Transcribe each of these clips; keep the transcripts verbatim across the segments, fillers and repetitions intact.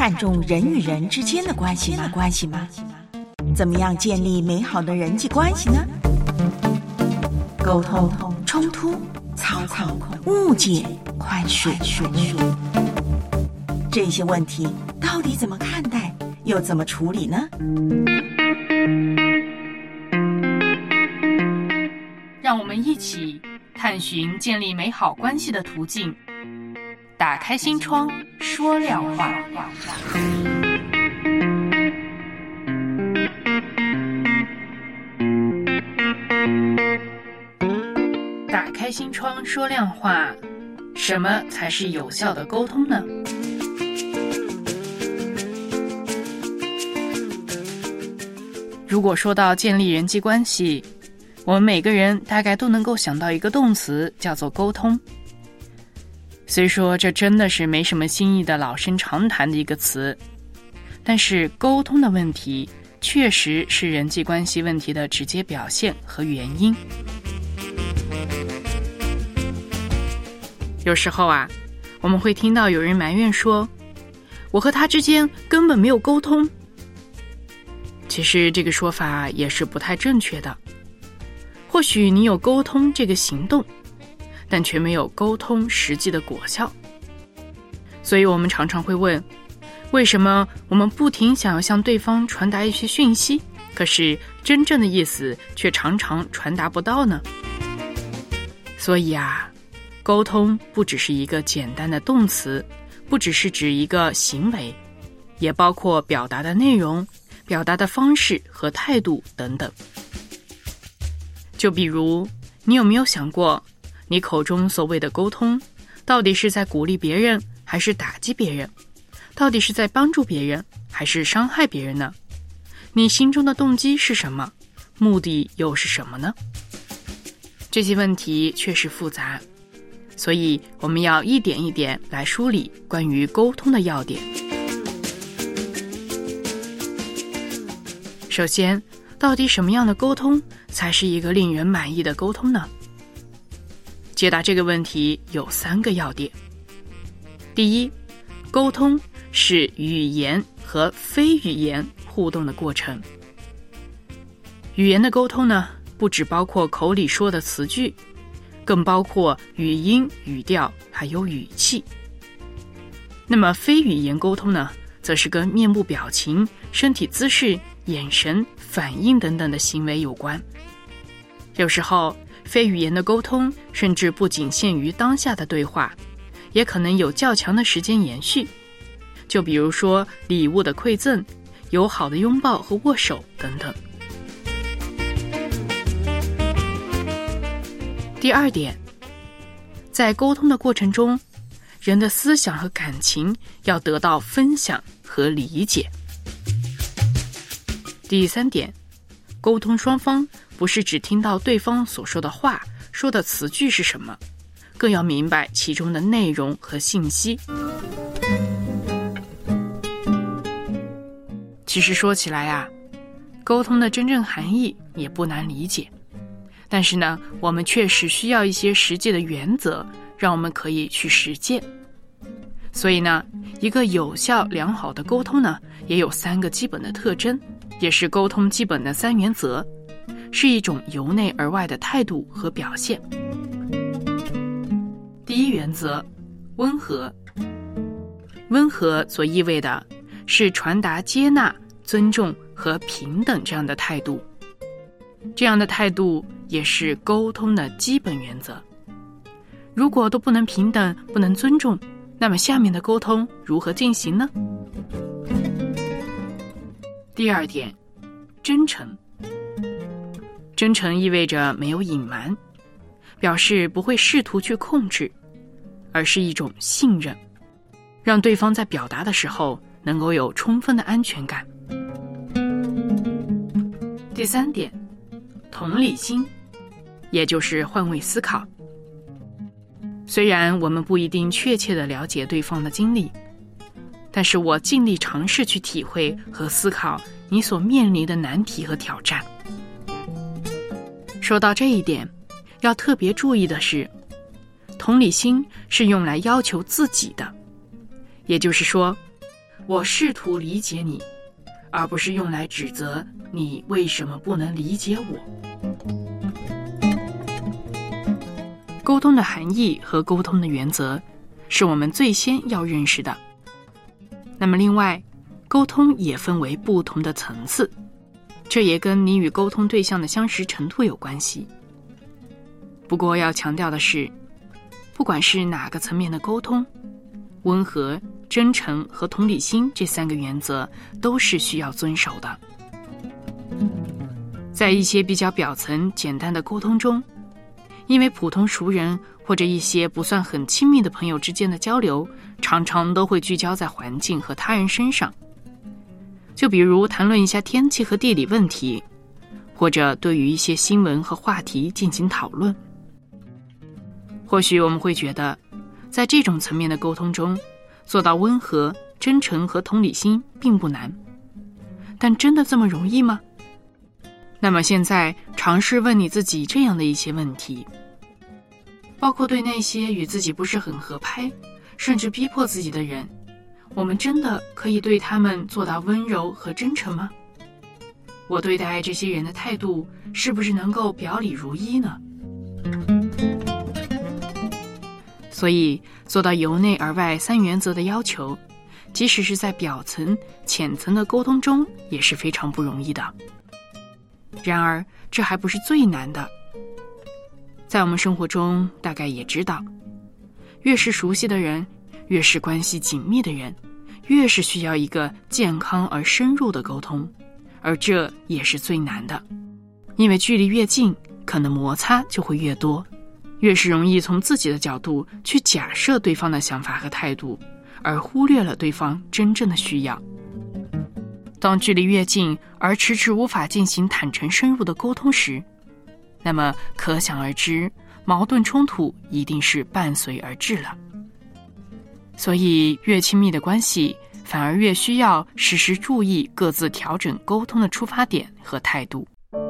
看重人与人之间的关系吗？关系吗？怎么样建立美好的人际关系呢？沟通、冲突、操控、误解、宽恕，这些问题到底怎么看待，又怎么处理呢？ 让我们一起探寻建立美好关系的途径，打开心窗，说亮话。打开心窗，说亮话。什么才是有效的沟通呢？如果说到建立人际关系，我们每个人大概都能够想到一个动词，叫做沟通。虽说这真的是没什么新意的老生常谈的一个词，但是沟通的问题确实是人际关系问题的直接表现和原因。有时候啊，我们会听到有人埋怨说，我和他之间根本没有沟通。其实这个说法也是不太正确的。或许你有沟通这个行动，但却没有沟通实际的果效。所以我们常常会问，为什么我们不停想要向对方传达一些讯息，可是真正的意思却常常传达不到呢？所以啊，沟通不只是一个简单的动词，不只是指一个行为，也包括表达的内容、表达的方式和态度等等。就比如，你有没有想过，你口中所谓的沟通，到底是在鼓励别人，还是打击别人？到底是在帮助别人，还是伤害别人呢？你心中的动机是什么？目的又是什么呢？这些问题确实复杂，所以我们要一点一点来梳理关于沟通的要点。首先，到底什么样的沟通才是一个令人满意的沟通呢？解答这个问题有三个要点。第一，沟通是语言和非语言互动的过程。语言的沟通呢，不只包括口里说的词句，更包括语音、语调还有语气。那么非语言沟通呢，则是跟面部表情、身体姿势、眼神、反应等等的行为有关。有时候非语言的沟通甚至不仅限于当下的对话，也可能有较强的时间延续，就比如说礼物的馈赠、友好的拥抱和握手等等。第二点，在沟通的过程中，人的思想和感情要得到分享和理解。第三点，沟通双方不是只听到对方所说的话、说的词句是什么，更要明白其中的内容和信息。其实说起来啊，沟通的真正含义也不难理解，但是呢，我们确实需要一些实际的原则，让我们可以去实践。所以呢，一个有效良好的沟通呢，也有三个基本的特征，也是沟通基本的三原则，是一种由内而外的态度和表现。第一原则，温和。温和所意味的是传达接纳、尊重和平等这样的态度。这样的态度也是沟通的基本原则。如果都不能平等、不能尊重，那么下面的沟通如何进行呢？第二点，真诚。真诚意味着没有隐瞒，表示不会试图去控制，而是一种信任，让对方在表达的时候能够有充分的安全感。第三点，同理心，也就是换位思考。虽然我们不一定确切地了解对方的经历，但是我尽力尝试去体会和思考你所面临的难题和挑战。说到这一点，要特别注意的是，同理心是用来要求自己的，也就是说， 我试图理解你，而不是用来指责你为什么不能理解我。沟通的含义和沟通的原则是我们最先要认识的。那么另外，沟通也分为不同的层次，这也跟你与沟通对象的相识程度有关系。不过要强调的是，不管是哪个层面的沟通，温和、真诚和同理心这三个原则都是需要遵守的。在一些比较表层简单的沟通中，因为普通熟人或者一些不算很亲密的朋友之间的交流，常常都会聚焦在环境和他人身上。就比如谈论一下天气和地理问题，或者对于一些新闻和话题进行讨论。或许我们会觉得，在这种层面的沟通中，做到温和、真诚和同理心并不难。但真的这么容易吗？那么现在尝试问你自己这样的一些问题，包括对那些与自己不是很合拍，甚至逼迫自己的人，我们真的可以对他们做到温柔和真诚吗？我对待这些人的态度是不是能够表里如一呢？所以做到由内而外三原则的要求，即使是在表层、浅层的沟通中也是非常不容易的。然而这还不是最难的。在我们生活中大概也知道，越是熟悉的人，越是关系紧密的人，越是需要一个健康而深入的沟通，而这也是最难的。因为距离越近，可能摩擦就会越多，越是容易从自己的角度去假设对方的想法和态度，而忽略了对方真正的需要。当距离越近而迟迟无法进行坦诚深入的沟通时，那么可想而知，矛盾冲突一定是伴随而至了。所以越亲密的关系，反而越需要时时注意各自调整沟通的出发点和态度。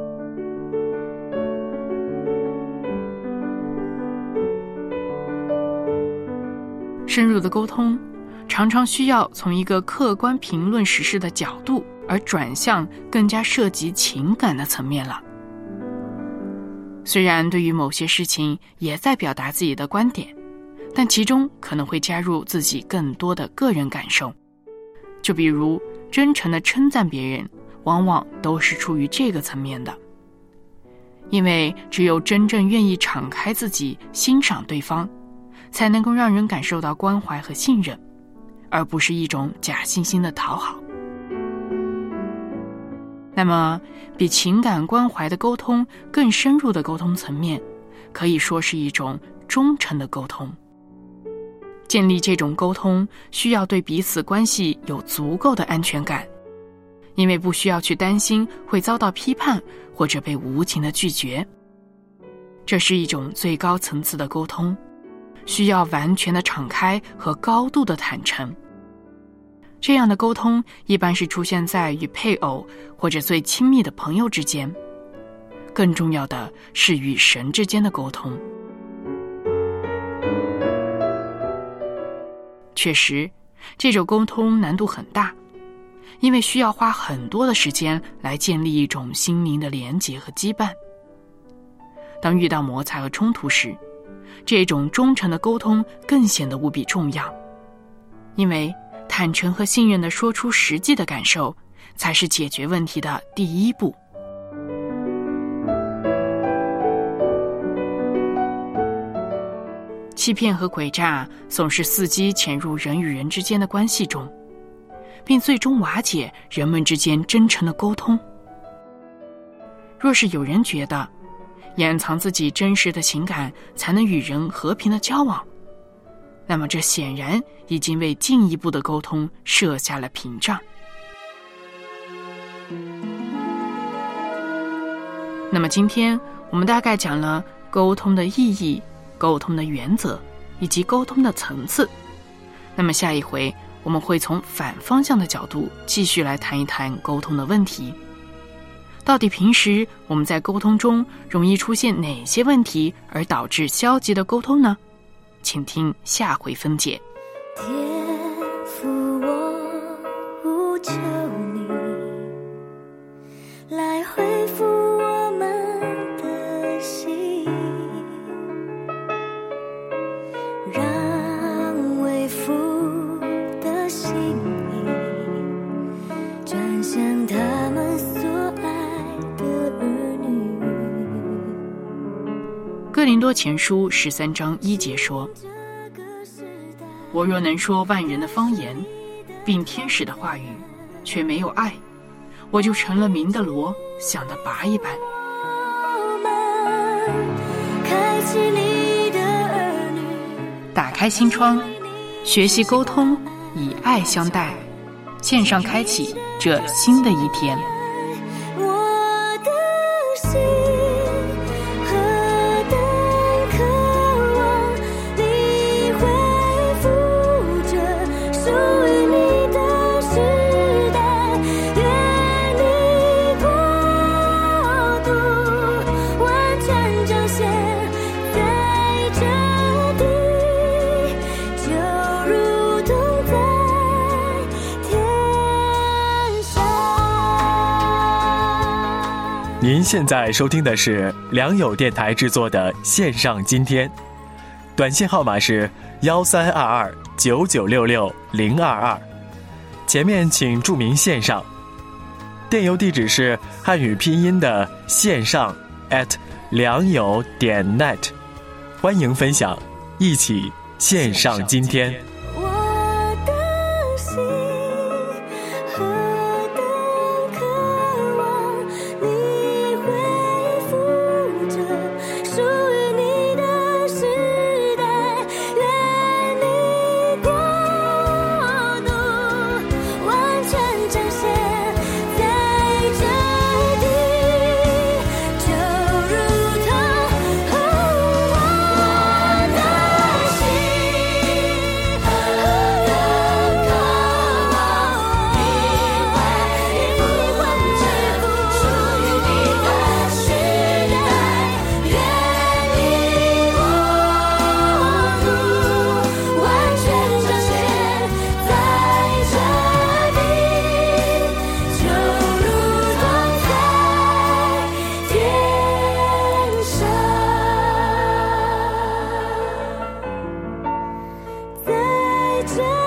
深入的沟通常常需要从一个客观评论时事的角度，而转向更加涉及情感的层面了。虽然对于某些事情也在表达自己的观点，但其中可能会加入自己更多的个人感受。就比如真诚的称赞别人，往往都是出于这个层面的。因为只有真正愿意敞开自己欣赏对方，才能够让人感受到关怀和信任，而不是一种假惺惺的讨好。那么比情感关怀的沟通更深入的沟通层面，可以说是一种忠诚的沟通。建立这种沟通需要对彼此关系有足够的安全感，因为不需要去担心会遭到批判或者被无情的拒绝。这是一种最高层次的沟通，需要完全的敞开和高度的坦诚。这样的沟通一般是出现在与配偶或者最亲密的朋友之间，更重要的是与神之间的沟通。确实，这种沟通难度很大，因为需要花很多的时间来建立一种心灵的连结和羁绊。当遇到摩擦和冲突时，这种忠诚的沟通更显得无比重要，因为坦诚和信任地说出实际的感受，才是解决问题的第一步。欺骗和诡诈总是伺机潜入人与人之间的关系中，并最终瓦解人们之间真诚的沟通。若是有人觉得掩藏自己真实的情感才能与人和平的交往，那么这显然已经为进一步的沟通设下了屏障。那么今天我们大概讲了沟通的意义、沟通的原则以及沟通的层次。那么下一回我们会从反方向的角度继续来谈一谈沟通的问题。到底平时我们在沟通中容易出现哪些问题而导致消极的沟通呢？请听下回分解。 天父，我让为父的心意转向他们所爱的儿女。 哥林多前书十三章一节说，我若能说万人的方言，并天使的话语，却没有爱，我就成了鸣的锣，响的拔一般。打开心窗，学习沟通，以爱相待，线上开启这新的一天。 我的心何等渴望你恢复着属于你的时代，愿你国度完全彰显在这地，就如同在天上。 您现在收听的是良友电台制作的线上今天，短信号码是幺三二二九九六六零二二，前面请注明线上，电邮地址是汉语拼音的线上 at 良友点 net， 欢迎分享，一起线上今天。 我的心何等渴望你恢复着属于你的时代，愿你国度完全彰显在这地，就如同我的心何等渴望你恢复着属于你的时代，愿你国度完全彰显在这地，就如同在天上。在这